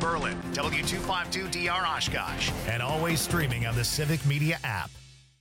Berlin, W252DR Oshkosh, and always streaming on the Civic Media app.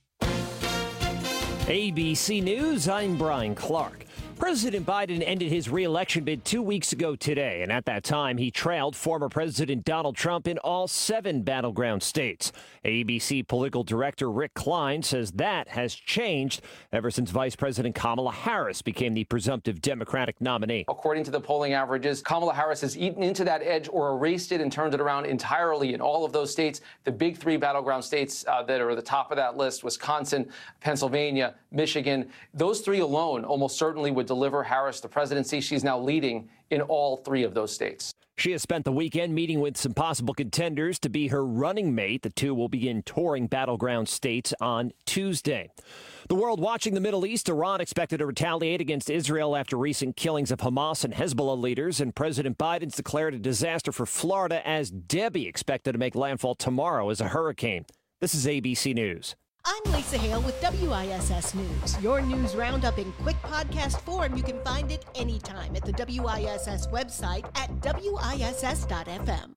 ABC News, I'm Brian Clark. President Biden ended his re-election bid 2 weeks ago today, and at that time, he trailed former President Donald Trump in all 7 battleground states. ABC political director Rick Klein says that has changed ever since Vice President Kamala Harris became the presumptive Democratic nominee. According to the polling averages, Kamala Harris has eaten into that edge or erased it and turned it around entirely in all of those states. The big 3 battleground states that are at the top of that list, Wisconsin, Pennsylvania, Michigan, those 3 alone almost certainly would deliver Harris the presidency. She's now leading in all 3 of those states. She has spent the weekend meeting with some possible contenders to be her running mate. The two will begin touring battleground states on Tuesday. The world watching the Middle East. Iran expected to retaliate against Israel after recent killings of Hamas and Hezbollah leaders, and President Biden's declared a disaster for Florida as Debbie expected to make landfall tomorrow as a hurricane. This is ABC News. I'm Lisa Hale with WISS News. Your news roundup in quick podcast form. You can find it anytime at the WISS website at WISS.FM.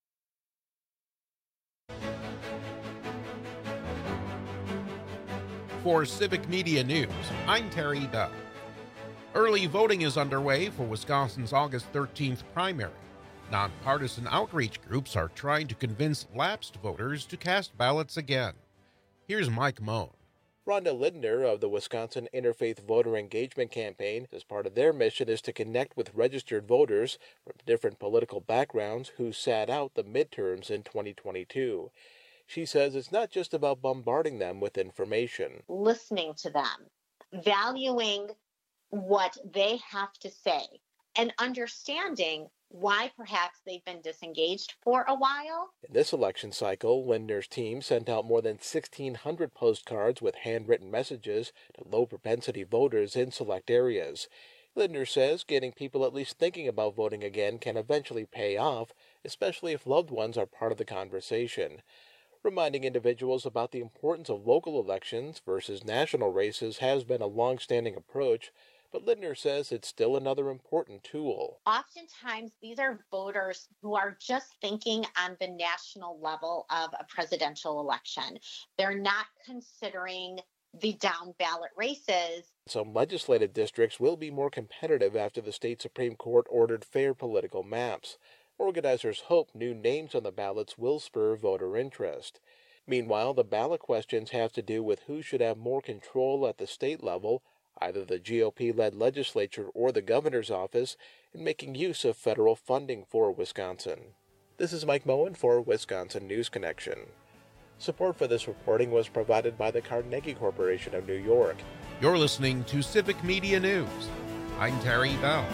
For Civic Media News, I'm Terry Duff. Early voting is underway for Wisconsin's August 13th primary. Nonpartisan outreach groups are trying to convince lapsed voters to cast ballots again. Here's Mike Moan. Rhonda Lindner of the Wisconsin Interfaith Voter Engagement Campaign says part of their mission is to connect with registered voters from different political backgrounds who sat out the midterms in 2022. She says it's not just about bombarding them with information. Listening to them, valuing what they have to say, and understanding why perhaps they've been disengaged for a while. In this election cycle, Lindner's team sent out more than 1,600 postcards with handwritten messages to low-propensity voters in select areas. Lindner says getting people at least thinking about voting again can eventually pay off, especially if loved ones are part of the conversation. Reminding individuals about the importance of local elections versus national races has been a long-standing approach, but Lindner says it's still another important tool. Oftentimes, these are voters who are just thinking on the national level of a presidential election. They're not considering the down ballot races. Some legislative districts will be more competitive after the state Supreme Court ordered fair political maps. Organizers hope new names on the ballots will spur voter interest. Meanwhile, the ballot questions have to do with who should have more control at the state level, either the GOP-led legislature or the governor's office, in making use of federal funding for Wisconsin. This is Mike Moen for Wisconsin News Connection. Support for this reporting was provided by the Carnegie Corporation of New York. You're listening to Civic Media News. I'm Terry Bell.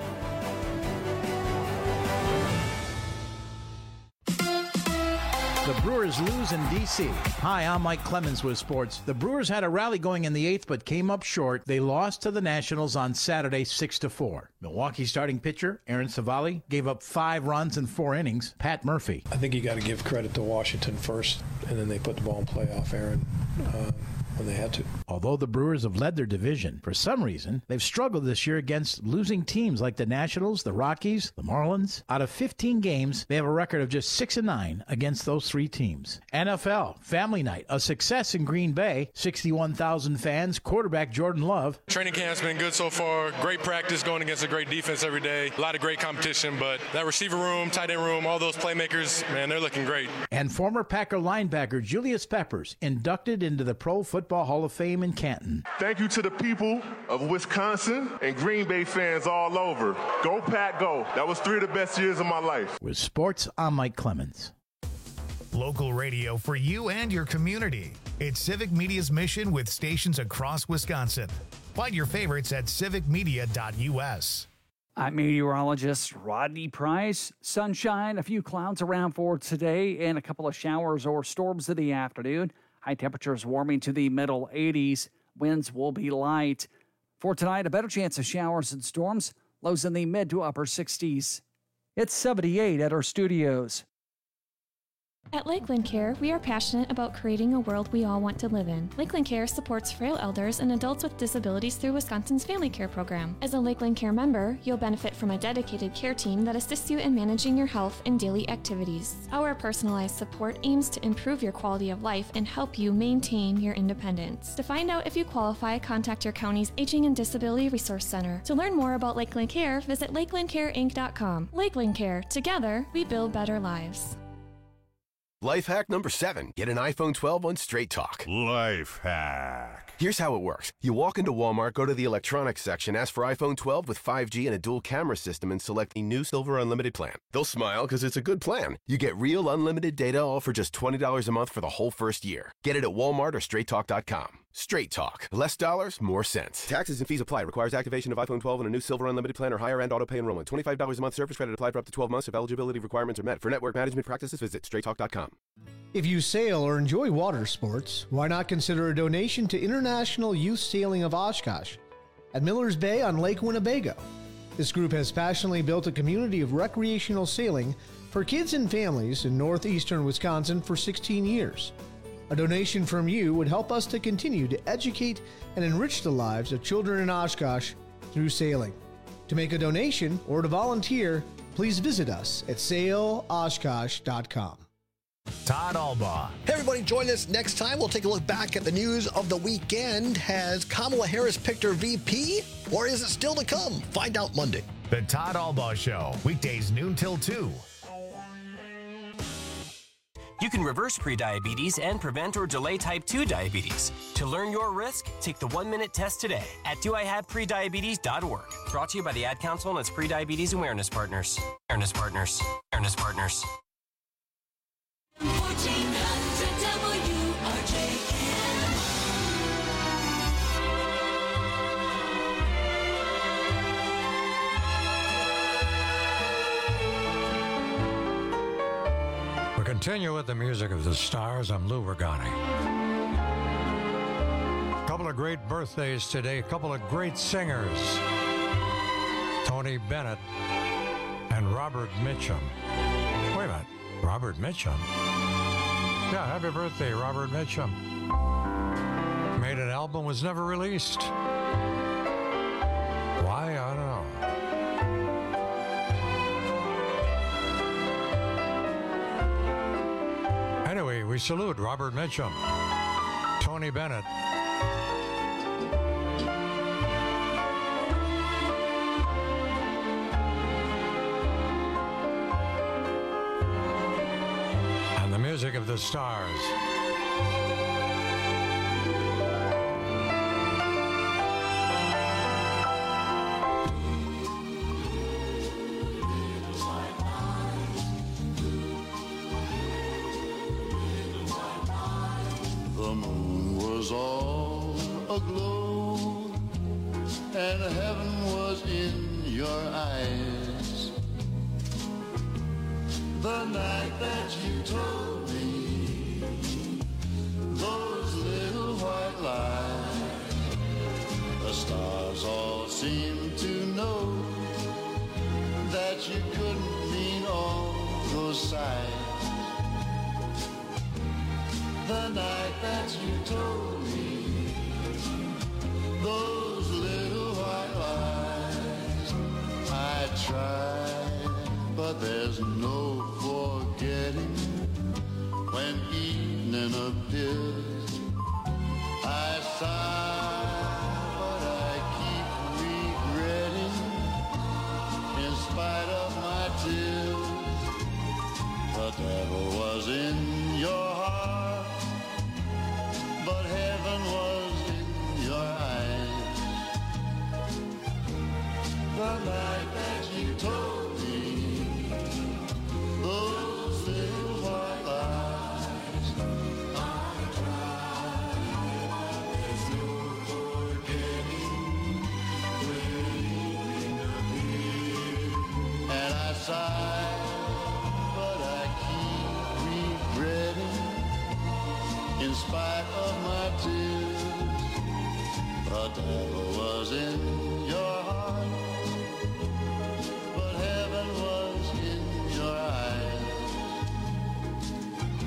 The Brewers lose in D.C. Hi, I'm Mike Clemens with sports. The Brewers had a rally going in the 8th but came up short. They lost to the Nationals on Saturday 6-4. Milwaukee starting pitcher Aaron Savali gave up 5 runs in 4 innings. Pat Murphy. I think you got to give credit to Washington first, and then they put the ball in play off Aaron when they had to. Although the Brewers have led their division, for some reason, they've struggled this year against losing teams like the Nationals, the Rockies, the Marlins. Out of 15 games, they have a record of just 6-9 against those 3 teams. NFL, Family Night, a success in Green Bay. 61,000 fans, quarterback Jordan Love. Training camp's been good so far. Great practice going against a great defense every day. A lot of great competition, but that receiver room, tight end room, all those playmakers, man, they're looking great. And former Packer linebacker Julius Peppers, inducted into the Pro Football Hall of Fame in Canton. Thank you to the people of Wisconsin and Green Bay fans all over. Go Pack, go. That was 3 of the best years of my life. With sports, I'm Mike Clemens. Local radio for you and your community. It's Civic Media's mission with stations across Wisconsin. Find your favorites at civicmedia.us. I'm meteorologist Rodney Price. Sunshine, a few clouds around for today, and a couple of showers or storms in the afternoon. High temperatures warming to the middle 80s. Winds will be light. For tonight, a better chance of showers and storms. Lows in the mid to upper 60s. It's 78 at our studios. At Lakeland Care, we are passionate about creating a world we all want to live in. Lakeland Care supports frail elders and adults with disabilities through Wisconsin's Family Care Program. As a Lakeland Care member, you'll benefit from a dedicated care team that assists you in managing your health and daily activities. Our personalized support aims to improve your quality of life and help you maintain your independence. To find out if you qualify, contact your county's Aging and Disability Resource Center. To learn more about Lakeland Care, visit lakelandcareinc.com. Lakeland Care. Together, we build better lives. Life hack number 7. Get an iPhone 12 on Straight Talk. Life hack. Here's how it works. You walk into Walmart, go to the electronics section, ask for iPhone 12 with 5G and a dual camera system, and select the new Silver Unlimited plan. They'll smile because it's a good plan. You get real unlimited data all for just $20 a month for the whole first year. Get it at Walmart or StraightTalk.com. Straight Talk. Less dollars, more sense. Taxes and fees apply. Requires activation of iPhone 12 and a new Silver Unlimited plan or higher end auto pay enrollment. $25 a month service credit applied for up to 12 months if eligibility requirements are met. For network management practices, visit StraightTalk.com. If you sail or enjoy water sports, why not consider a donation to International Youth Sailing of Oshkosh at Miller's Bay on Lake Winnebago. This group has passionately built a community of recreational sailing for kids and families in northeastern Wisconsin for 16 years. A donation from you would help us to continue to educate and enrich the lives of children in Oshkosh through sailing. To make a donation or to volunteer, please visit us at sailoshkosh.com. Todd Albaugh. Hey, everybody, join us next time. We'll take a look back at the news of the weekend. Has Kamala Harris picked her VP, or is it still to come? Find out Monday. The Todd Albaugh Show, weekdays noon till 2. You can reverse prediabetes and prevent or delay type 2 diabetes. To learn your risk, take the 1-minute test today at doihaveprediabetes.org. Brought to you by the Ad Council and its Prediabetes Awareness Partners. Awareness Partners. Awareness Partners. 1400 WRJM. We continue with the music of the stars. I'm Lou Regani. A couple of great birthdays today, a couple of great singers. Tony Bennett and Robert Mitchum. Wait a minute. Robert Mitchum? Yeah, happy birthday, Robert Mitchum. Made an album, was never released. Why? I don't know. Anyway, we salute Robert Mitchum, Tony Bennett. Music of the stars. The moon was all aglow, and heaven was in your eyes. The night that you told me those little white lies, the stars all seemed to know that you couldn't mean all those sighs. The night that you told me those little white lies, I tried, but there's no forgetting when evening appears. I sigh, but I keep regretting in spite of my tears. The devil was in your heart, but heaven was in your eyes. The night that you told me those little white lies, I tried, there's no forgetting when evening appeared. And I sigh, but I keep regretting in spite of my tears. The devil was in your heart, but heaven was in your eyes.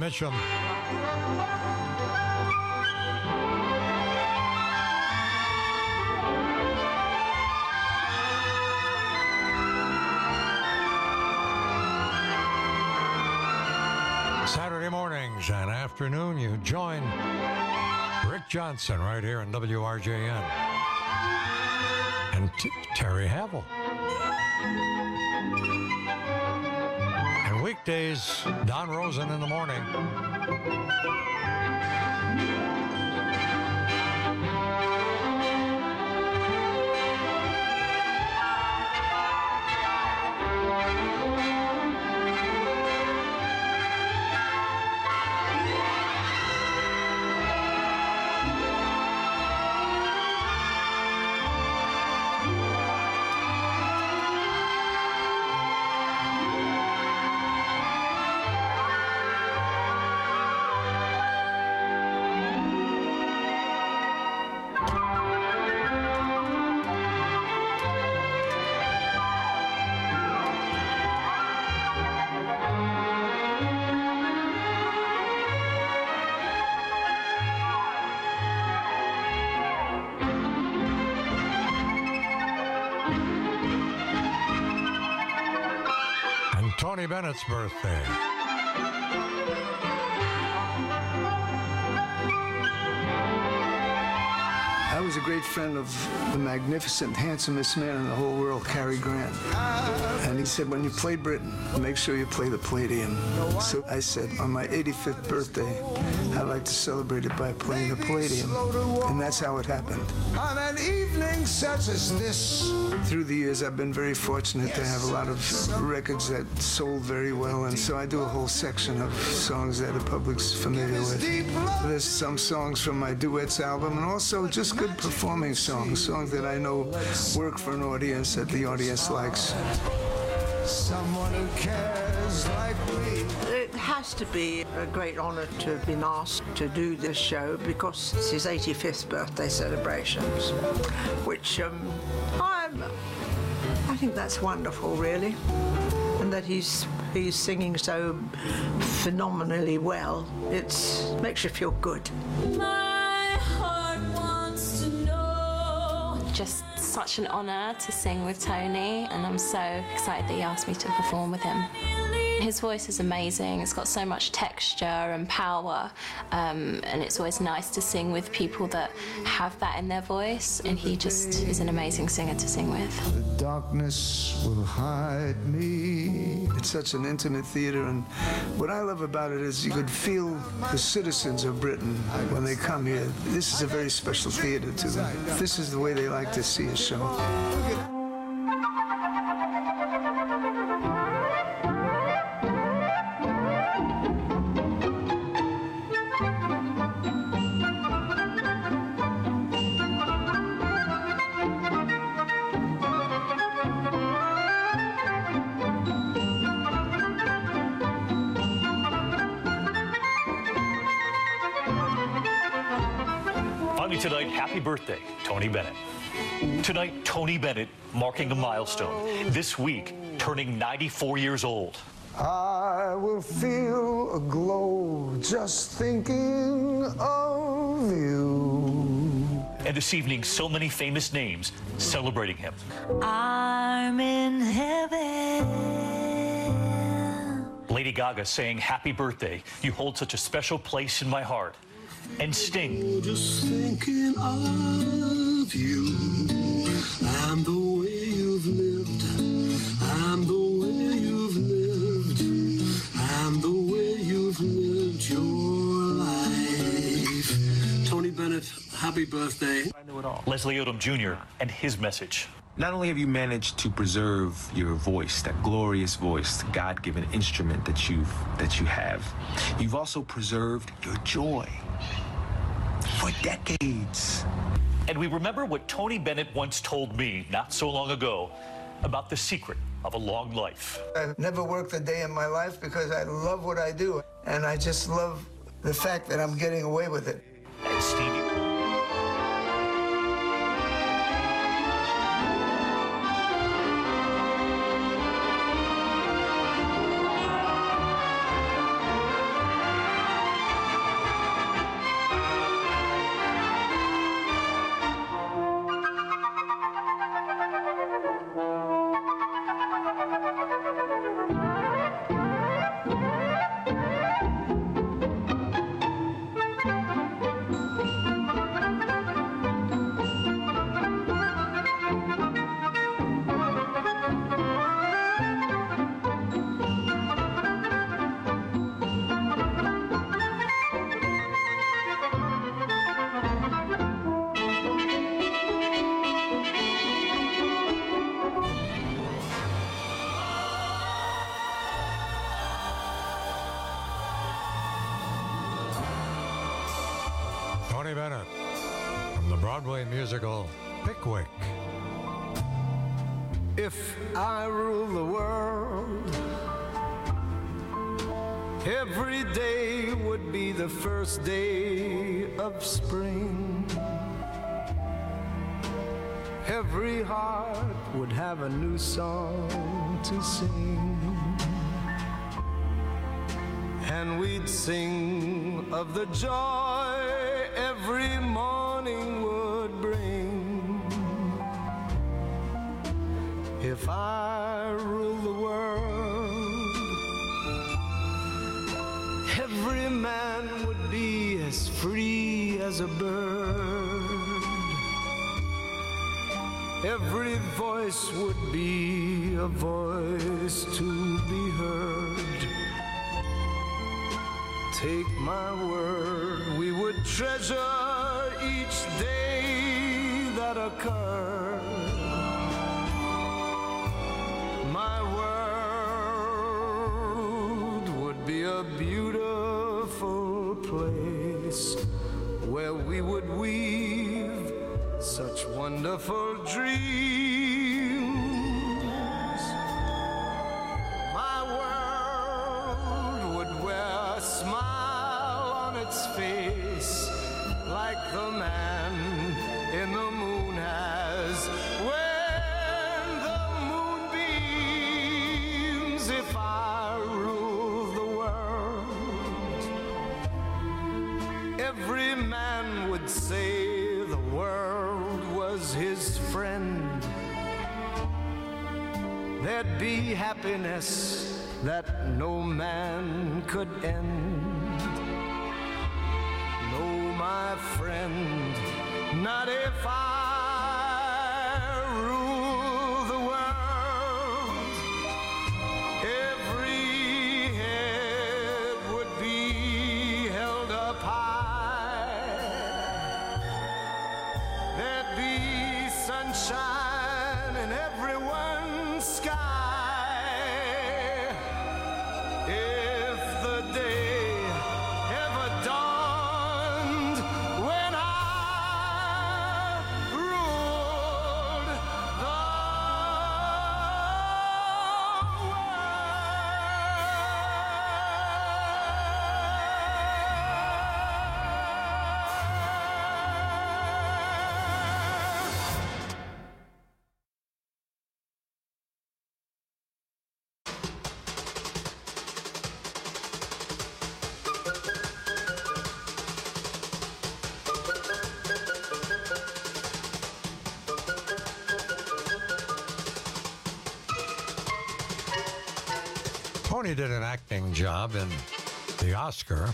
Mitchum. Saturday mornings and afternoon, you join Rick Johnson right here in WRJN. And Terry Havel. And weekdays, Don Rosen in the morning. Tony Bennett's birthday. I was a great friend of the magnificent, handsomest man in the whole world, Cary Grant. And he said, when you play Britain, make sure you play the Palladium. So I said, on my 85th birthday, I'd like to celebrate it by playing the Palladium. And that's how it happened. On an evening such as this. Through the years, I've been very fortunate to have a lot of records that sold very well. And so I do a whole section of songs that the public's familiar with. There's some songs from my duets album, and also just good performing songs that I know work for an audience that the audience likes. Someone who cares like me. It has to be a great honor to have been asked to do this show because it's his 85th birthday celebrations, which I think that's wonderful, really, and that he's singing so phenomenally well. It makes you feel good. My heart wants to know. Just such an honor to sing with Tony, and I'm so excited that he asked me to perform with him. His voice is amazing. It's got so much texture and power, and it's always nice to sing with people that have that in their voice, and he just is an amazing singer to sing with. The darkness will hide me. It's such an intimate theater, and what I love about it is you could feel the citizens of Britain when they come here. This is a very special theater to them. This is the way they like to see a show. Tonight, happy birthday, Tony Bennett. Tonight, Tony Bennett marking a milestone. This week, turning 94 years old. I will feel a glow just thinking of you. And this evening, so many famous names celebrating him. I'm in heaven. Lady Gaga saying, happy birthday. You hold such a special place in my heart. And Sting. Just thinking of you. I'm the way you've lived. I'm the way you've lived. I'm the way you've lived your life. Tony Bennett, happy birthday. Leslie Odom Jr. and his message. Not only have you managed to preserve your voice, that glorious voice, the God-given instrument that you have, you've also preserved your joy for decades. And we remember what Tony Bennett once told me not so long ago about the secret of a long life. I've never worked a day in my life because I love what I do, and I just love the fact that I'm getting away with it. And Stevie. Broadway musical Pickwick. If I rule the world, every day would be the first day of spring. Every heart would have a new song to sing. And we'd sing of the joy every morning would bring. If I rule the world, every man would be as free as a bird. Every voice would be a voice to be heard. Take my word, we would treasure each day that occurred. My world would be a beautiful place where we would weave such wonderful dreams. My world would wear a smile on its face like the man in the moon has when the moonbeams. If I rule the world, every man would say the world was his friend. There'd be happiness that no man could end. No, my friend, not if I rule the world. Every head would be held up high. There'd be sunshine in everyone's sky. If the day ever dawned when I ruled the Tony did an acting job in The Oscar.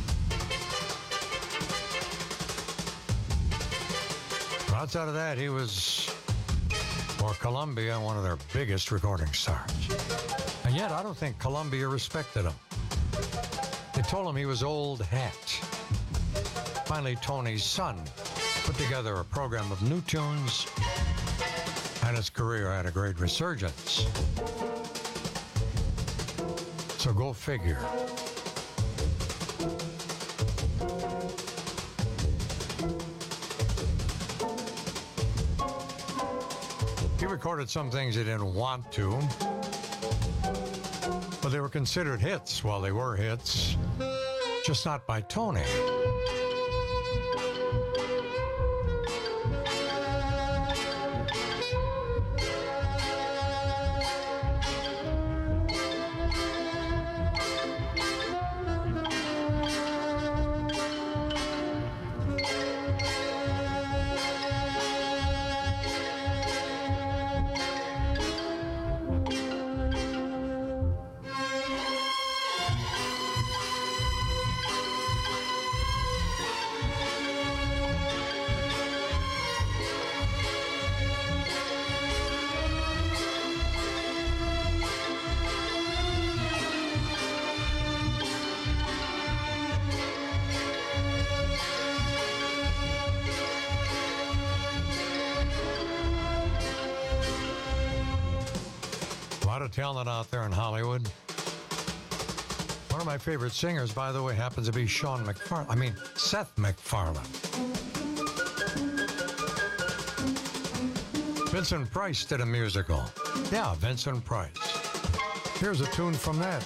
But outside of that, he was, for Columbia, one of their biggest recording stars. And yet, I don't think Columbia respected him. They told him he was old hat. Finally, Tony's son put together a program of new tunes, and his career had a great resurgence. So go figure. He recorded some things he didn't want to, but they were considered hits while they were hits, just not by Tony. Talent out there in Hollywood. One of my favorite singers, by the way, happens to be Seth MacFarlane. Vincent Price did a musical. Yeah, Vincent Price. Here's a tune from that.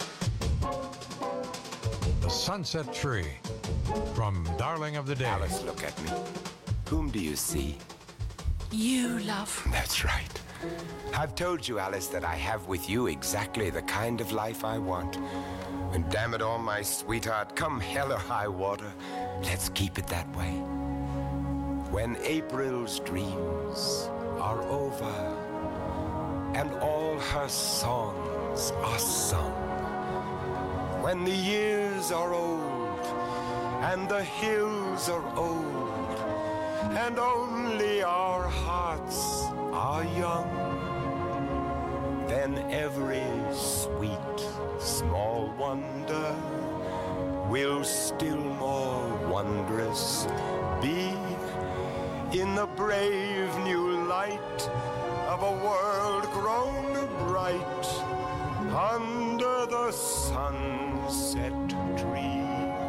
The Sunset Tree from Darling of the Day. Alice, look at me. Whom do you see? You, love. That's right. I've told you, Alice, that I have with you exactly the kind of life I want. And damn it all, my sweetheart, come hell or high water, let's keep it that way. When April's dreams are over and all her songs are sung, when the years are old and the hills are old and only our hearts are young, then every sweet small wonder will still more wondrous be in the brave new light of a world grown bright under the sunset tree.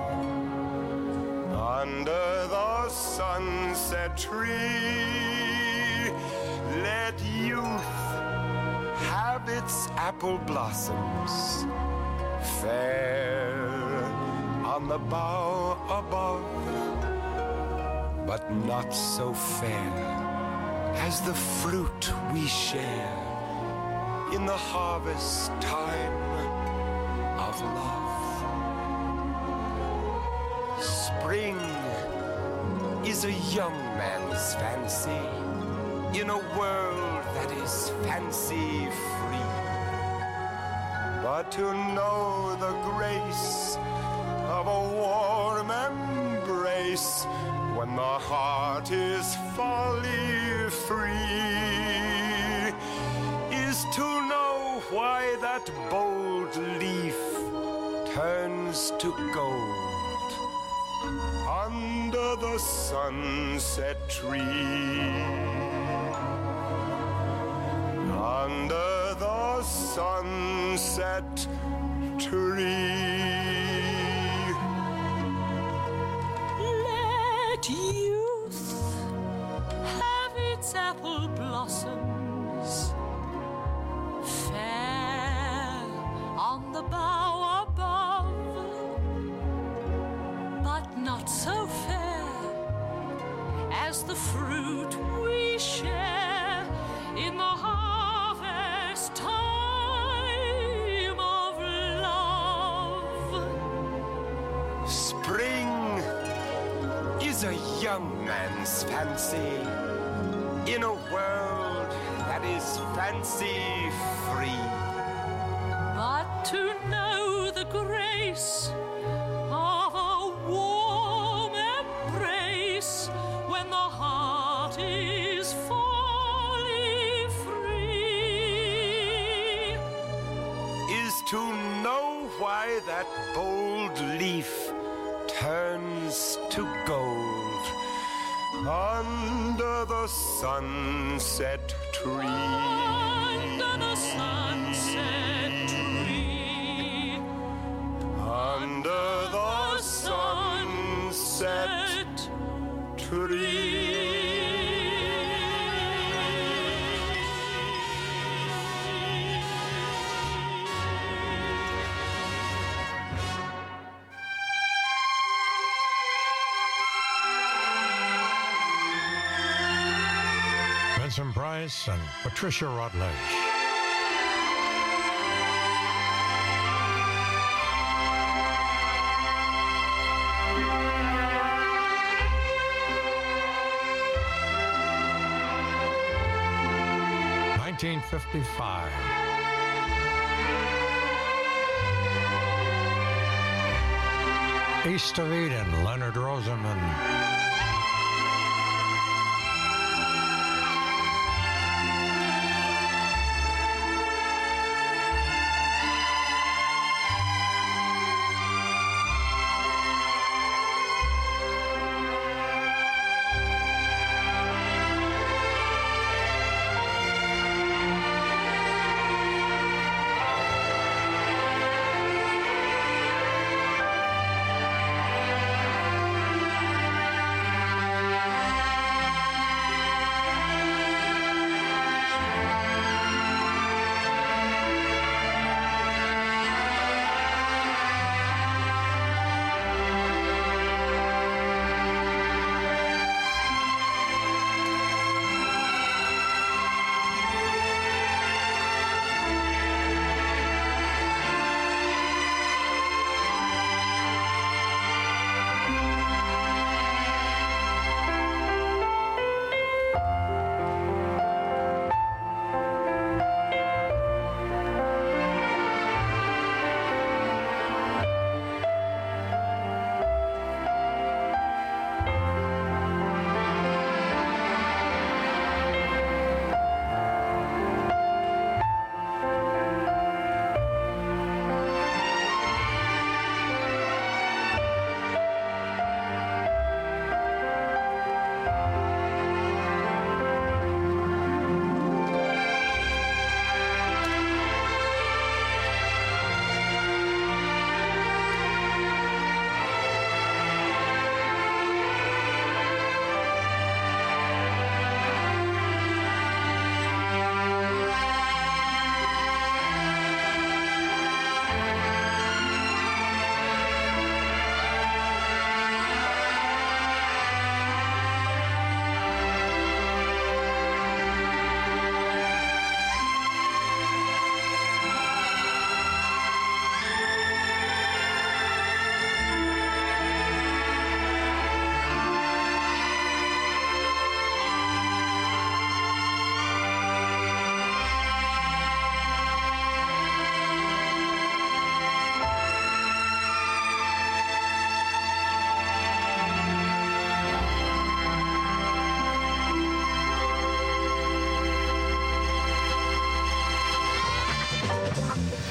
Under the sunset tree, let youth have its apple blossoms fair on the bough above, but not so fair as the fruit we share in the harvest time of love. Spring is a young man's fancy in a world that is fancy-free. But to know the grace of a warm embrace when the heart is folly-free is to know why that bold leaf turns to gold under the sunset tree. Under the sunset tree. Let youth have its apple blossoms fair on the bough above, but not so fair as the fruit we share in the harvest time of love. Spring is a young man's fancy in a world that is fancy-free. But to know the grace of a warm embrace when the heart is folly-free is to know why that bold leaf turns to gold under the sunset tree. Under the sunset tree. Under the sunset tree. Vincent Price and Patricia Routledge. (1955). East of Eden, Leonard Rosenman.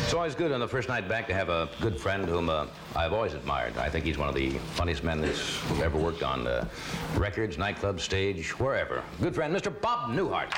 It's always good on the first night back to have a good friend whom I've always admired. I think he's one of the funniest men that's ever worked on records, nightclubs, stage, wherever. Good friend, Mr. Bob Newhart.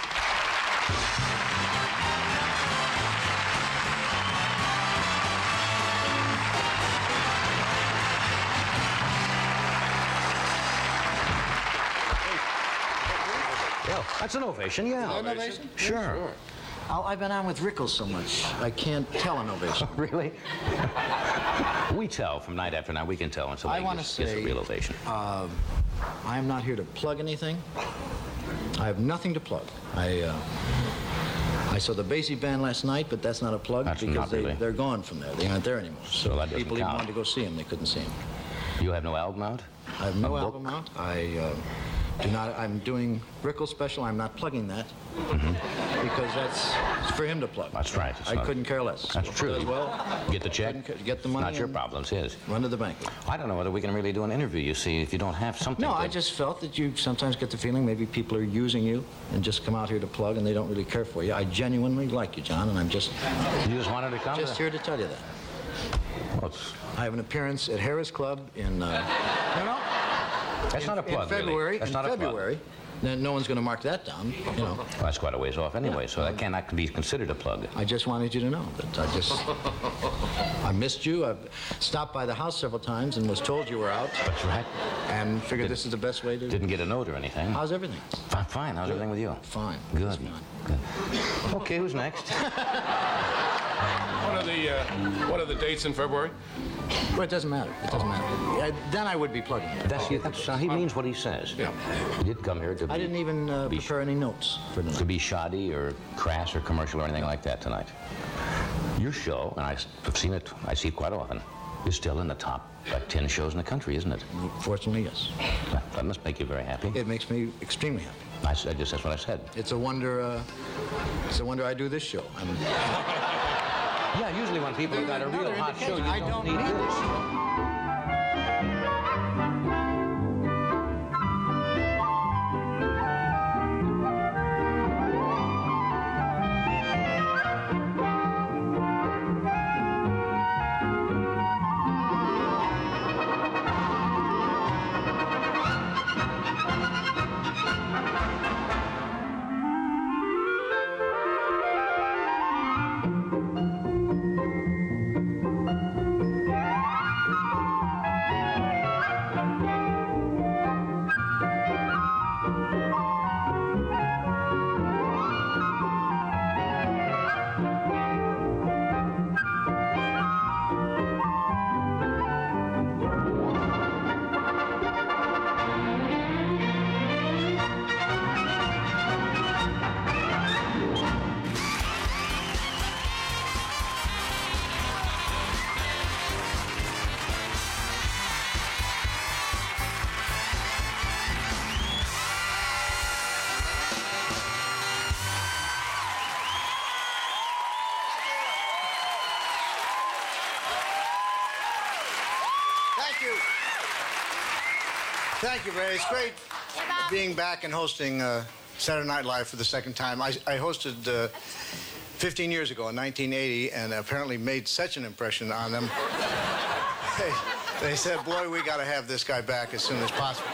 Yeah, that's an ovation, yeah. An ovation? Sure. I've been on with Rickles so much, I can't tell an ovation. Really? We tell from night after night. We can tell until I they want to gets say, a real ovation. I am not here to plug anything. I have nothing to plug. I saw the Basie Band last night, but that's not a plug That's because not really. they're gone from there. They aren't there anymore. So that doesn't people even count. wanted to go see them. They couldn't see them. You have no album out? I have no album out. I do not. I'm doing Rickles special. I'm not plugging that because that's for him to plug. That's right. I couldn't care less. That's true. Does well. Get the check. Get the money. Not your and problem. It's his. Run to the bank. I don't know whether we can really do an interview, you see, if you don't have something. No, to... I just felt that you sometimes get the feeling maybe people are using you and just come out here to plug and they don't really care for you. I genuinely like you, John, and I'm just... You just wanted to come? Just here to tell you that. Well, I have an appearance at Harris Club in... That's not a plug, in February. really. That's not a plug. Then no one's going to mark that down, you know. Well, that's quite a ways off anyway, so that cannot be considered a plug. I just wanted you to know that I missed you. I've stopped by the house several times and was told you were out. That's right. And figured this is the best way to... Didn't get a note or anything. How's everything? Fine. How's everything with you? Fine. Good. Good. Okay, who's next? What are the dates in February? Well, it doesn't matter. It doesn't matter. Then I would be plugging it. He means what he says. Yeah. He did come here to I didn't even prepare any notes for tonight. To be shoddy or crass or commercial or anything like that tonight. Your show, and I've seen it, I see it quite often, is still in the top, 10 shows in the country, isn't it? Fortunately, yes. That must make you very happy. It makes me extremely happy. That's what I said. It's a wonder I do this show. Yeah, usually when people have got a real hot show, you don't need this. Thank you, Ray. It's great being back and hosting Saturday Night Live for the second time. I hosted 15 years ago in 1980 and apparently made such an impression on them. They said, boy, we got to have this guy back as soon as possible.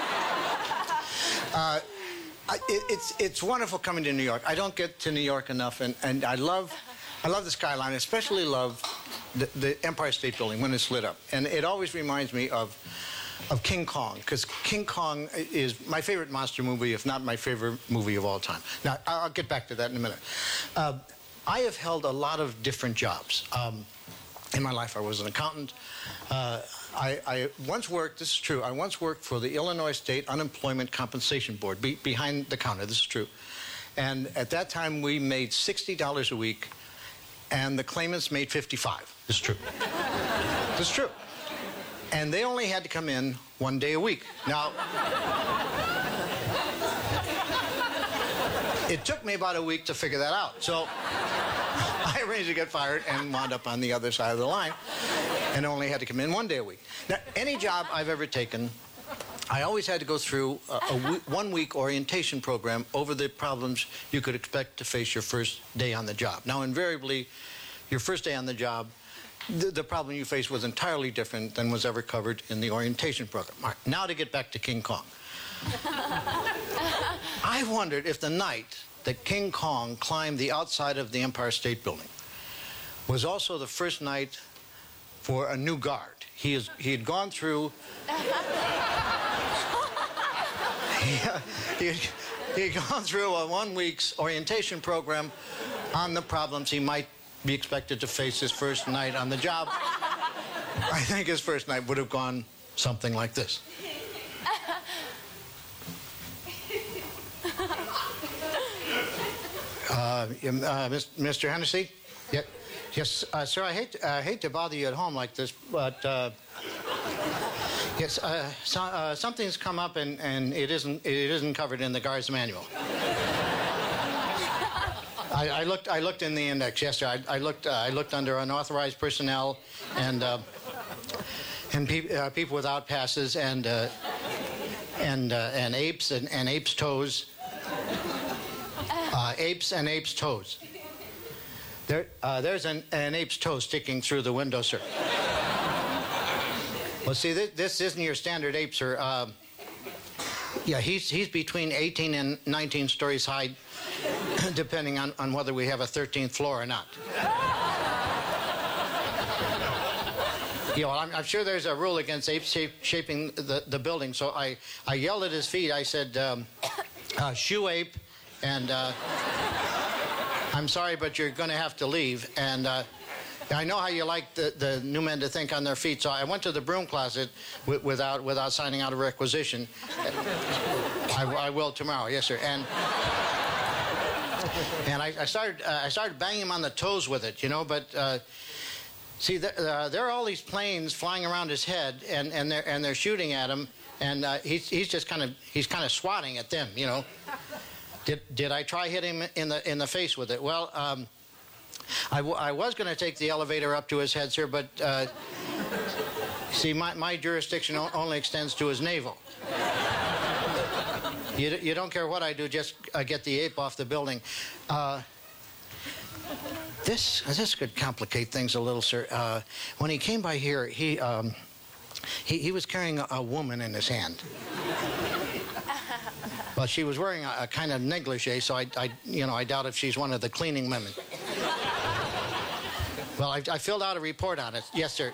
It's wonderful coming to New York. I don't get to New York enough, and I love the skyline, especially love the Empire State Building when it's lit up. And it always reminds me of King Kong, because King Kong is my favorite monster movie, if not my favorite movie of all time. Now, I'll get back to that in a minute. I have held a lot of different jobs. In my life, I was an accountant. I once worked, this is true, I once worked for the Illinois State Unemployment Compensation Board, behind the counter, this is true. And at that time, we made $60 a week, and the claimants made $55. This is true. This is true. And they only had to come in 1 day a week. Now, it took me about a week to figure that out. So I arranged to get fired and wound up on the other side of the line and only had to come in 1 day a week. Now, any job I've ever taken, I always had to go through a 1 week orientation program over the problems you could expect to face your first day on the job. Now, invariably, your first day on the job, the problem you faced was entirely different than was ever covered in the orientation program. All right, now to get back to King Kong. I wondered if the night that King Kong climbed the outside of the Empire State Building was also the first night for a new guard. He had gone through... he had gone through a 1 week's orientation program on the problems he might be expected to face his first night on the job. I think his first night would have gone something like this. Mr. Hennessy? Yeah. Yes, sir, I hate to bother you at home like this, but yes, something's come up and it isn't covered in the guard's manual. I looked in the index. Yes, sir. I looked under unauthorized personnel and people without passes and apes and apes' toes. Apes and apes' toes. There's an ape's toe sticking through the window, sir. Well, see, this isn't your standard ape, sir. Yeah, he's between 18 and 19 stories high, depending on whether we have a 13th floor or not. You know, I'm sure there's a rule against apes shaping the building, so I yelled at his feet. I said, shoe ape, and I'm sorry, but you're going to have to leave. And I know how you like the new men to think on their feet, so I went to the broom closet without signing out a requisition. I will tomorrow, yes, sir. And I started banging him on the toes with it, you know. But see, there are all these planes flying around his head, and they're shooting at him, and he's kind of swatting at them, you know. Did I try hitting him in the face with it? Well, I was going to take the elevator up to his head, sir, but see, my jurisdiction only extends to his navel. You don't care what I do, just get the ape off the building. This could complicate things a little, sir. When he came by here, he was carrying a woman in his hand. Well, she was wearing a kind of negligee, so I doubt if she's one of the cleaning women. Well, I filled out a report on it. Yes, sir.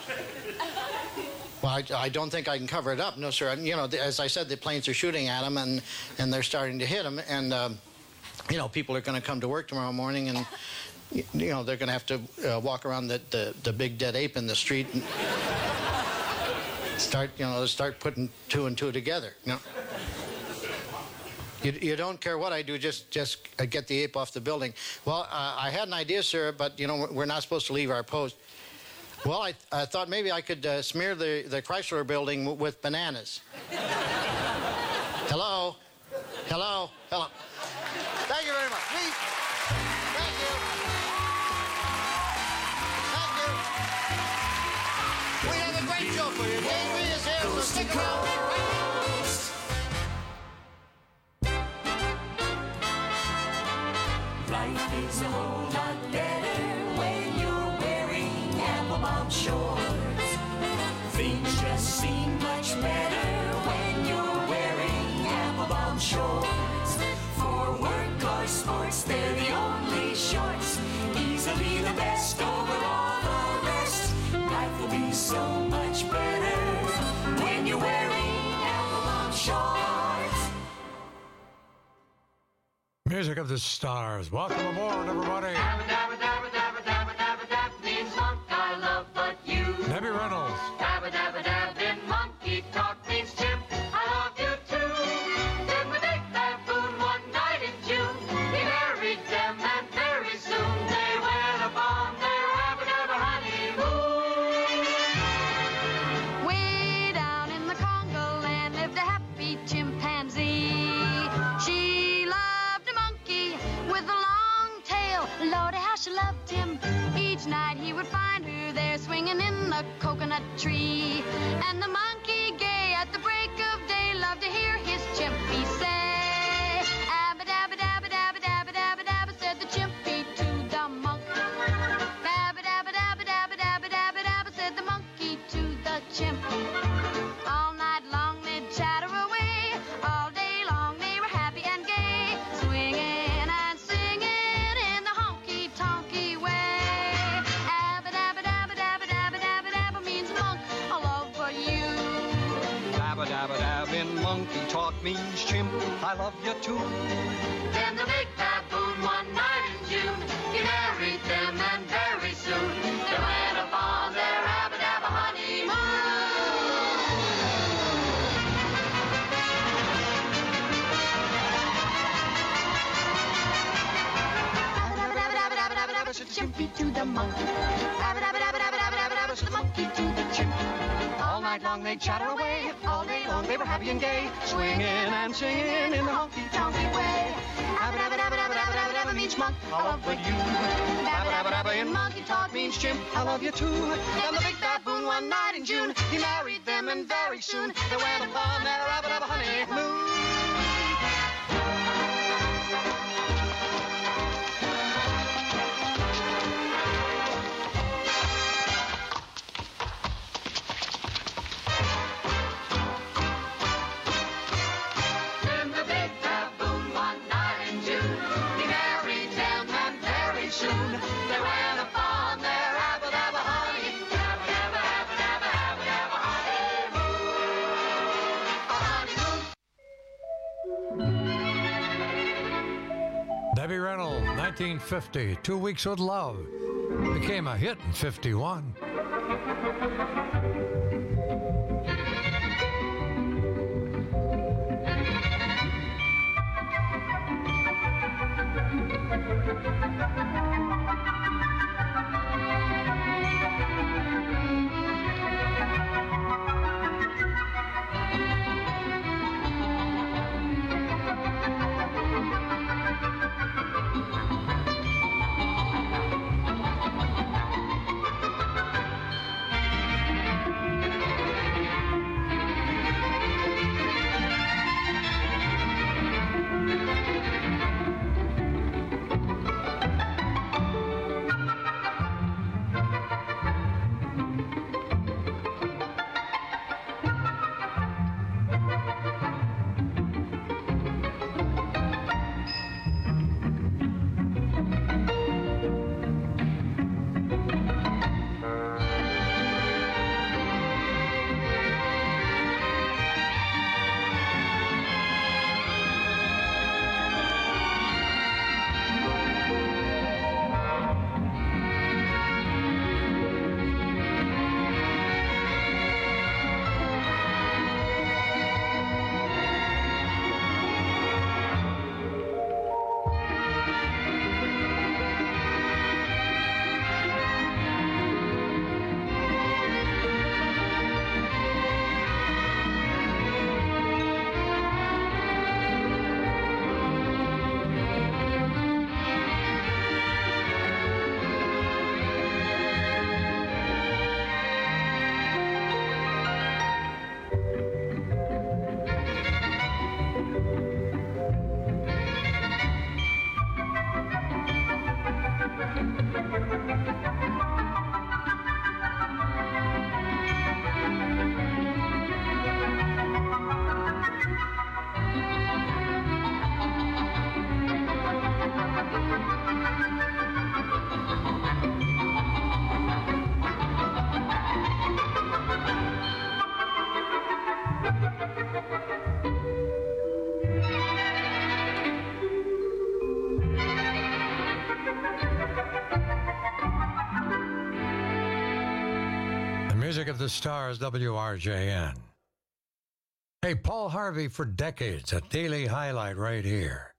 Well, I don't think I can cover it up. No, sir. You know, as I said, the planes are shooting at him, and they're starting to hit him, and you know, people are going to come to work tomorrow morning, and you know, they're going to have to walk around the big dead ape in the street and start putting two and two together. You know. You don't care what I do, just get the ape off the building. Well, I had an idea, sir, but, you know, we're not supposed to leave our post. Well, I thought maybe I could smear the Chrysler building with bananas. Hello? Hello? Hello? Thank you very much. Please. Thank you. Thank you. We have a great show for you. Davey is here, so stick around. Life is a whole lot better when you're wearing Applebaum shorts. Things just seem much better when you're wearing Applebaum shorts. For work or sports, they're the only shorts. Easily the best over all the rest. Life will be so much better when you're wearing Applebaum shorts. Music of the Stars. Welcome aboard, everybody. Dabba, dabba, dabba, dabba, dabba, dabba, dab means monk I love, but you. Debbie Reynolds. Dabba, dabba, dab in monkey talk means chimp. I love you too. Then the big baboon one night in June, he married them, and very soon they went upon their dabba, dabba honeymoon. Way down in the Congo land lived a happy chimpanzee. She loved a monkey with a long tail. Lordy, how she loved him. Each night he would find her there swinging in the coconut tree. And the monkey, gay at the break of day, loved to hear his chimpy say, abba dabba dabba dabba dabba dabba dabba, said the chimpy to the monk. means chimp, I love you too. Then the big baboon one night in June, he married them and very soon they went upon their abba-dabba honeymoon. Abba-dabba-dabba-dabba-dabba, chimpy to the monkey. Abba-dabba-dabba-dabba-dabba-dabba, the monkey to the chimp. All night long they chatter away, all day long they were happy and gay, swinging and singing in the honky-tonky way. Abba-dabba-dabba-dabba-dabba-dabba means monk, I love with you. Dabba-dabba-dabba in monkey talk means chimp, I love you too. Then the big baboon one night in June, he married them and very soon they went upon their abba-dabba honeymoon. Debbie Reynolds, 1950, 2 Weeks with Love, became a hit in 51. Music of the Stars, WRJN. Hey, Paul Harvey for decades, a daily highlight right here.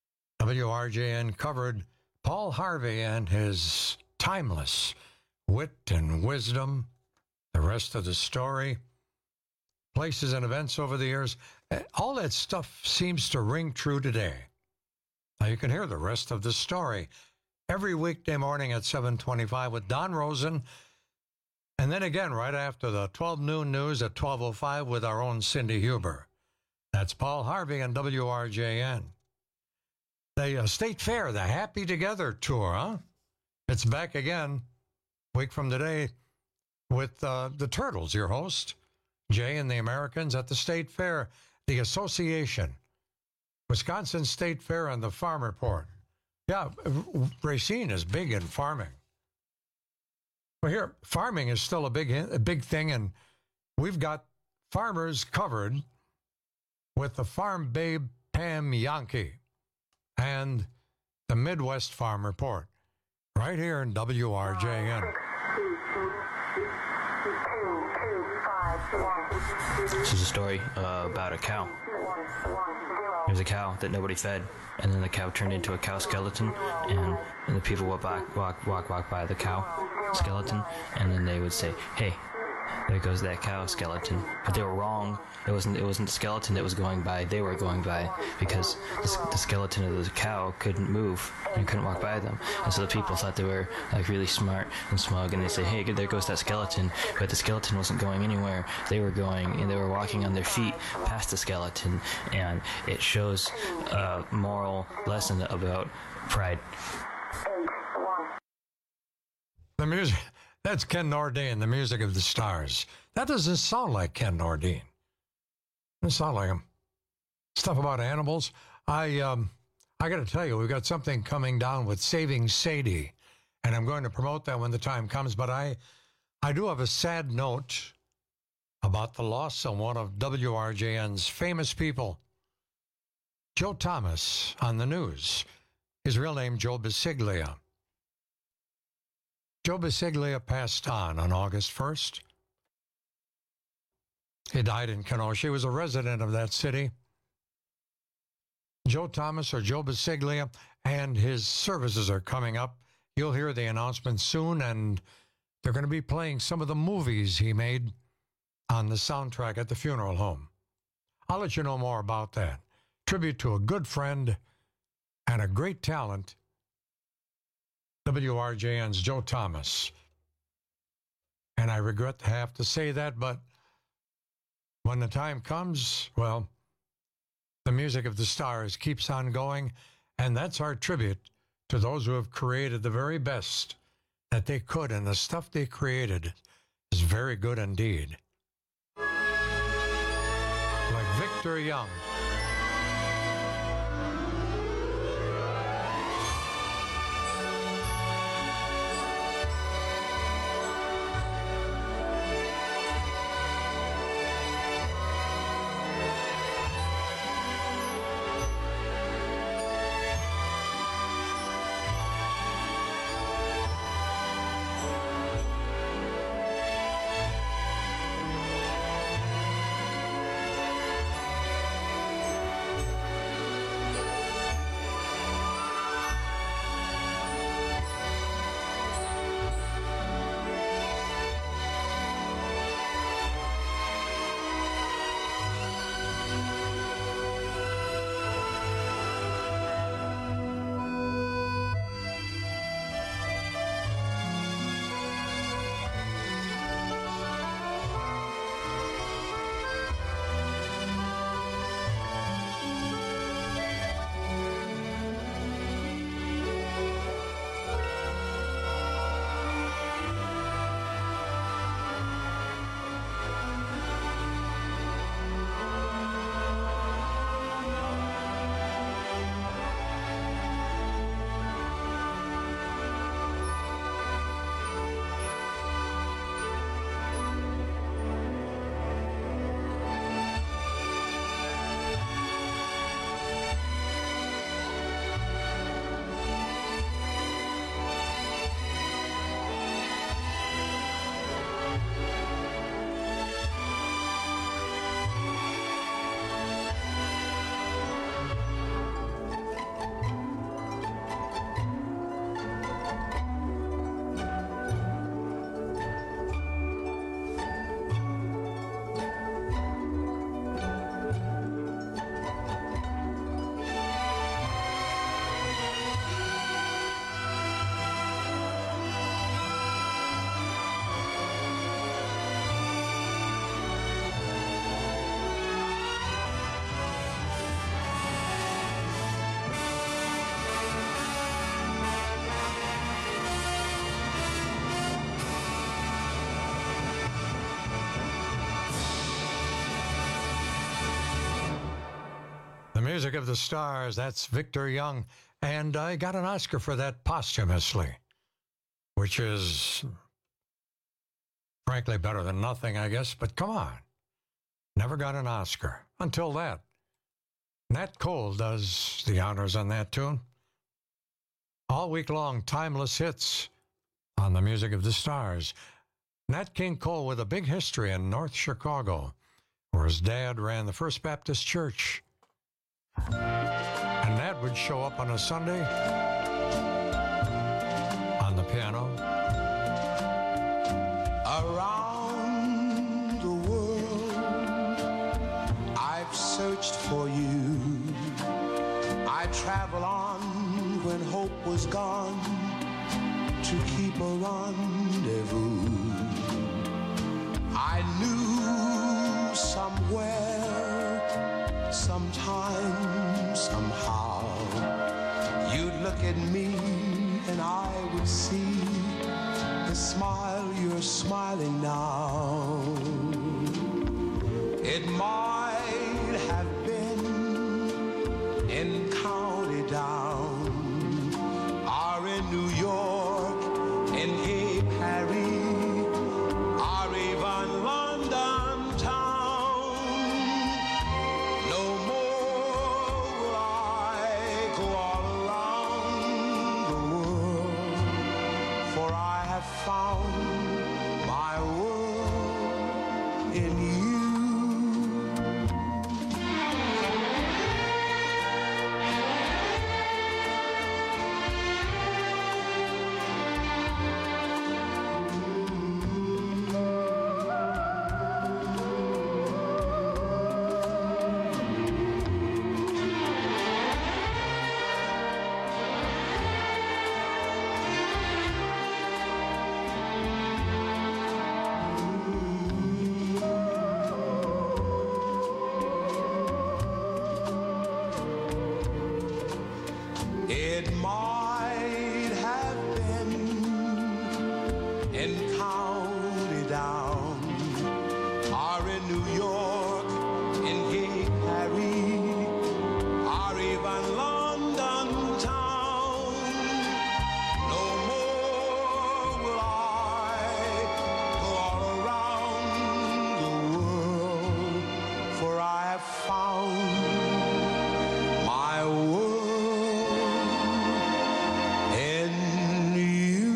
WRJN covered Paul Harvey and his timeless wit and wisdom, the rest of the story, places and events over the years. All that stuff seems to ring true today. Now you can hear the rest of the story every weekday morning at 7:25 with Don Rosen. And then again, right after the 12 noon news at 12:05 with our own Cindy Huber. That's Paul Harvey and WRJN. The State Fair, the Happy Together Tour, huh? It's back again, week from today, with the Turtles, your host, Jay and the Americans at the State Fair, the association, Wisconsin State Fair and the Farm Report. Yeah, Racine is big in farming. Well, here, farming is still a big thing, and we've got farmers covered with the farm babe Pam Yankee and the Midwest Farm Report right here in WRJN. This is a story about a cow. There's a cow that nobody fed, and then the cow turned into a cow skeleton, and the people would walk by the cow skeleton, and then they would say, "Hey, there goes that cow skeleton." But they were wrong. It wasn't the skeleton that was going by. They were going by because the skeleton of the cow couldn't move and couldn't walk by them. And so the people thought they were like really smart and smug, and they say, "Hey, there goes that skeleton." But the skeleton wasn't going anywhere. They were going, and they were walking on their feet past the skeleton, and it shows a moral lesson about pride. The music. That's Ken Nordine, the music of the stars. That doesn't sound like Ken Nordine. It doesn't sound like him. Stuff about animals. I got to tell you, we've got something coming down with Saving Sadie, and I'm going to promote that when the time comes. But I do have a sad note about the loss of one of WRJN's famous people, Joe Thomas, on the news. His real name, Joe Bisiglia. Joe Bisiglia passed on August 1st. He died in Kenosha. He was a resident of that city. Joe Thomas, or Joe Bisiglia, and his services are coming up. You'll hear the announcement soon, and they're going to be playing some of the movies he made on the soundtrack at the funeral home. I'll let you know more about that. Tribute to a good friend and a great talent, WRJN's Joe Thomas. And I regret to have to say that, but when the time comes, well, the music of the stars keeps on going, and that's our tribute to those who have created the very best that they could, and the stuff they created is very good indeed. Like Victor Young. Music of the Stars, that's Victor Young. And I got an Oscar for that posthumously, which is frankly better than nothing, I guess. But come on, never got an Oscar until that. Nat Cole does the honors on that tune. All week long, timeless hits on the Music of the Stars. Nat King Cole with a big history in North Chicago, where his dad ran the First Baptist Church. And Nat would show up on a Sunday on the piano. Around the world, I've searched for you. I travel on when hope was gone to keep a rendezvous. I knew somewhere, sometime, somehow, you'd look at me and I would see the smile you're smiling now. It might have been in County Down, or in New York, in Cape Harry, or even London town. No more will I go all around the world, for I have found my world in you. It might have been in County Down, or in New York, in Cape Harry, or even London town. No more will I go all around the world, for I have found my world in you.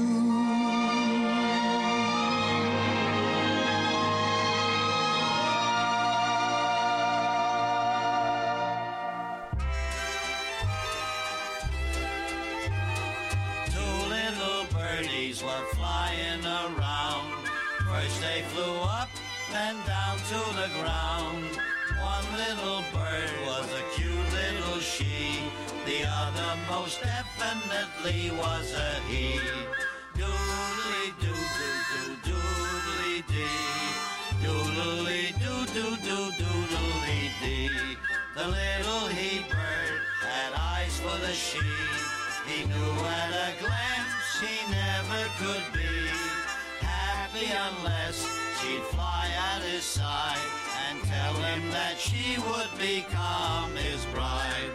Two little birdies were flying around. First they flew up, then down to the ground. One little bird was a cute little she. The other most definitely was a he. Doodly-doo-doo-doo-doodly-dee. Doodly-doo-doo-doo-doodly-dee. The little he bird had eyes for the she. He knew at a glance he never could be happy unless she'd fly at his side and tell him that she would become his bride.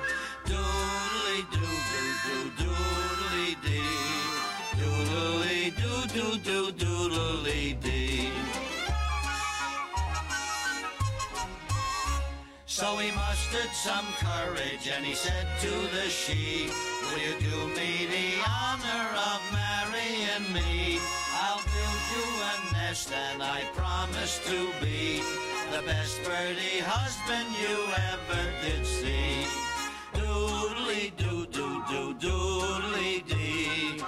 Doodly-doo-doo-doo-doodly-dee. Doodly-doo-doo-doo-doodly-dee. So he mustered some courage and he said to the she, will you do me the honor of marrying me? I'll build you a nest and I promise to be the best birdie husband you ever did see. Doodly-doo-doo-doo-doodly-dee.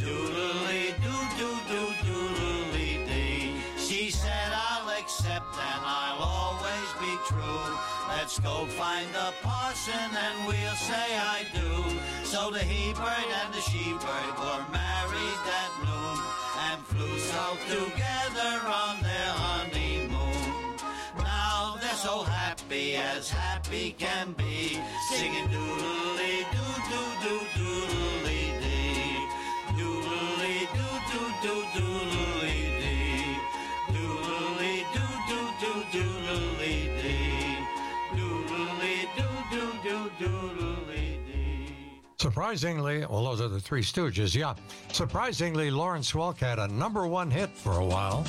Doodly-doo-doo-doo-doodly-dee. She said, I'll accept and I'll always be true. Let's go find the parson and we'll say I do. So the he-bird and the she-bird were married that noon and flew south together on their honeymoon. Now they're so happy as happy can be, singing doodly-doo-doo-doo-doodly-dee. Doodly-doo-doo-doo-doodly-dee. Doodly-doo-doo-doo-doodly-dee. Doodly-doo-doo-doo-doodly-dee. Surprisingly, well, those are the Three Stooges, yeah. Surprisingly, Lawrence Welk had a #1 hit for a while.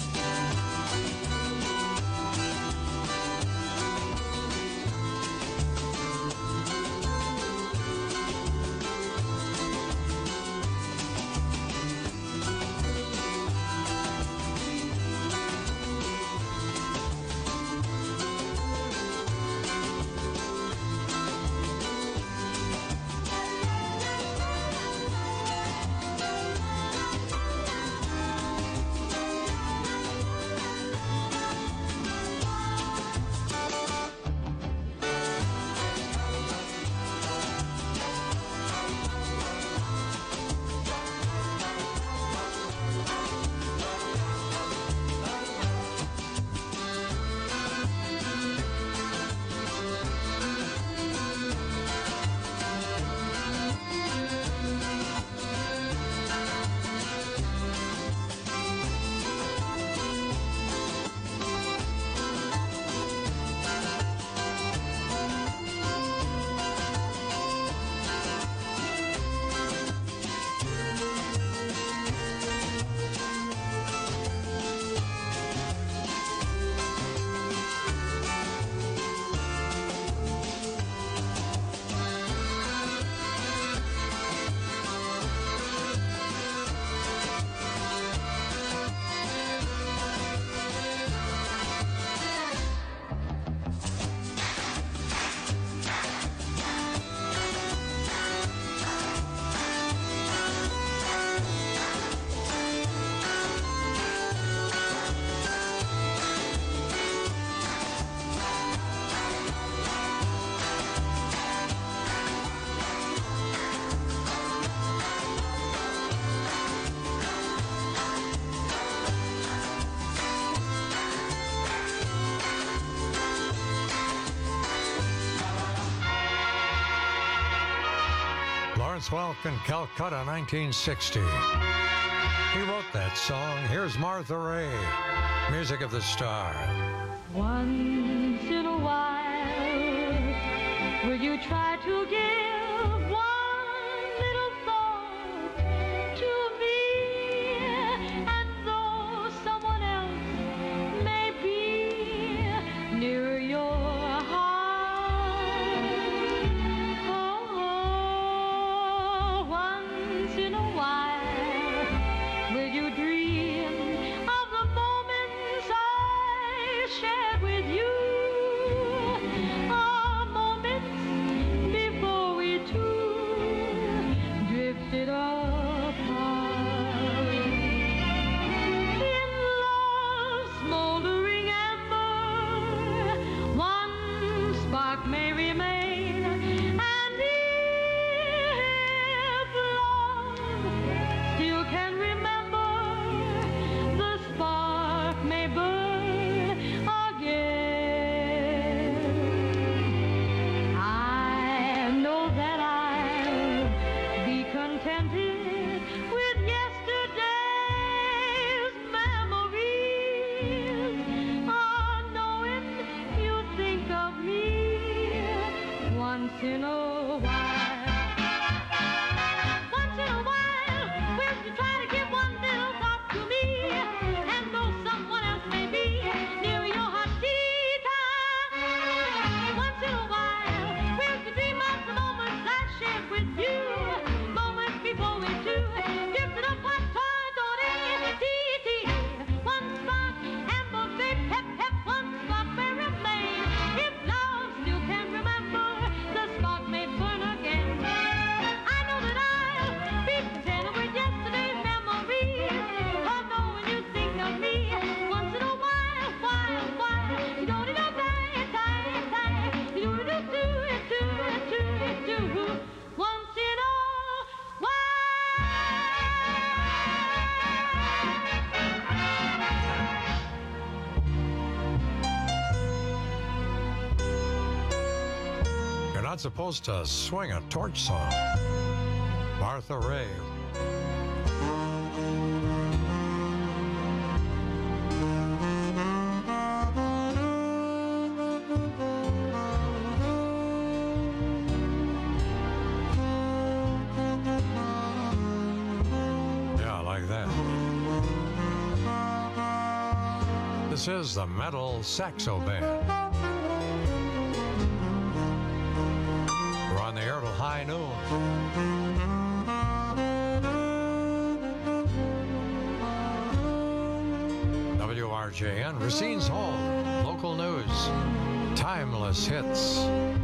Welk in Calcutta, 1960. He wrote that song. Here's Martha Ray, Music of the Star. Once in a while, will you try to give one little thought to me? And though someone else may be near your heart, oh, once in a while, will you dream of the moments I shared with you? Moments before we two drifted apart. In love's smoldering ember, one spark may remain, and if love still can remember, the spark may burn again. I know that I'll be contented with yesterday's memories, knowing you think of me once in a while. Once in a while, will you try to give one little thought to me? And though someone else may be near your heart, Tita, once in a while, will you dream of the moments I shared with you? Moments before we two drifted apart, one spark, amber, babe, pep, pep, one spark may remain. If love still can remember, the spark may burn again. I know that I'll be content with yesterday's memories, knowing you think of me once in a while, you don't need a time, you do once in a You're not supposed to swing a torch song. Martha Ray. Yeah, like that. This is the Metal Saxo Band. We're on the air till high noon. WRJN, Racine's home, local news, timeless hits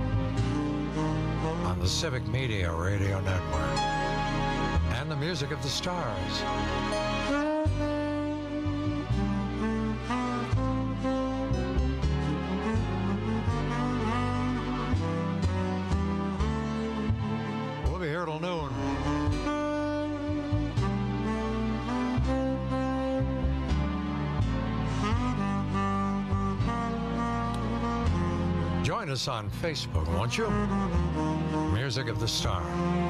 on the Civic Media Radio Network, and the music of the stars. We'll be here till noon. Join us on Facebook, won't you? Music of the Star.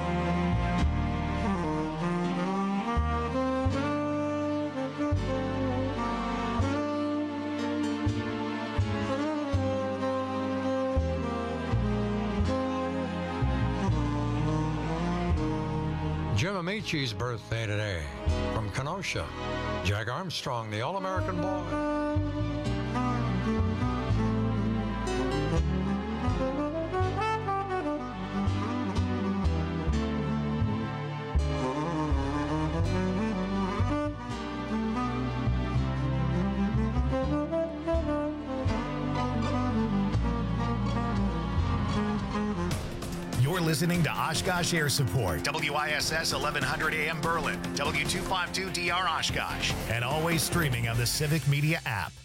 Jim Amici's birthday today. From Kenosha, Jack Armstrong, the All-American Boy. You're listening to Oshkosh Air Support, WISS 1100 AM Berlin, W252DR Oshkosh, and always streaming on the Civic Media app.